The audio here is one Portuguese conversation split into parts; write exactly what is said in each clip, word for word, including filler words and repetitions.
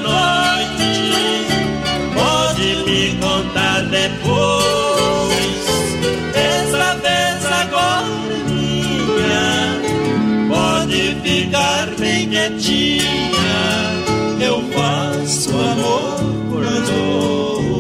noite, pode me contar depois. Essa vez agora é minha, pode ficar bem quietinha. Eu faço amor por dor.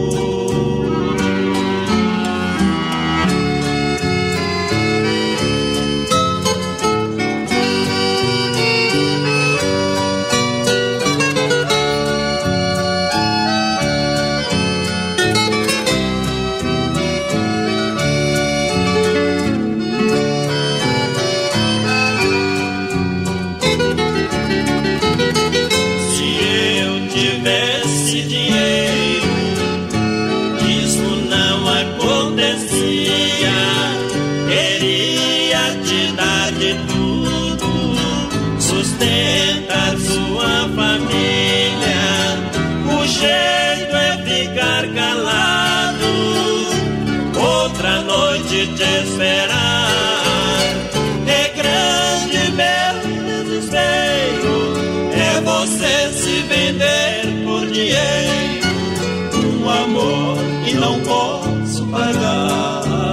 Sustentar sua família, o jeito é ficar calado, outra noite te esperar. É grande meu desespero, é você se vender por dinheiro, um amor que não posso pagar.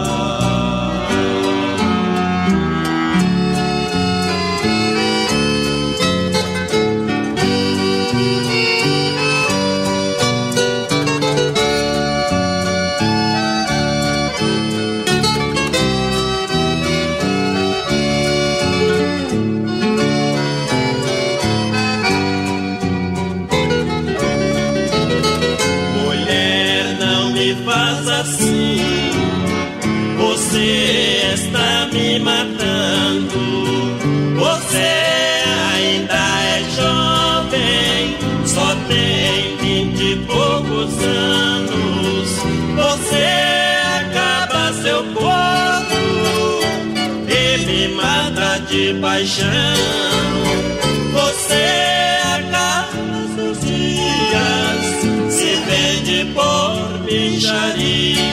Faz assim, você está me matando. Você ainda é jovem, só tem vinte e poucos anos. Você acaba seu corpo e me mata de paixão. Você acaba seus dias, se vende por micharia.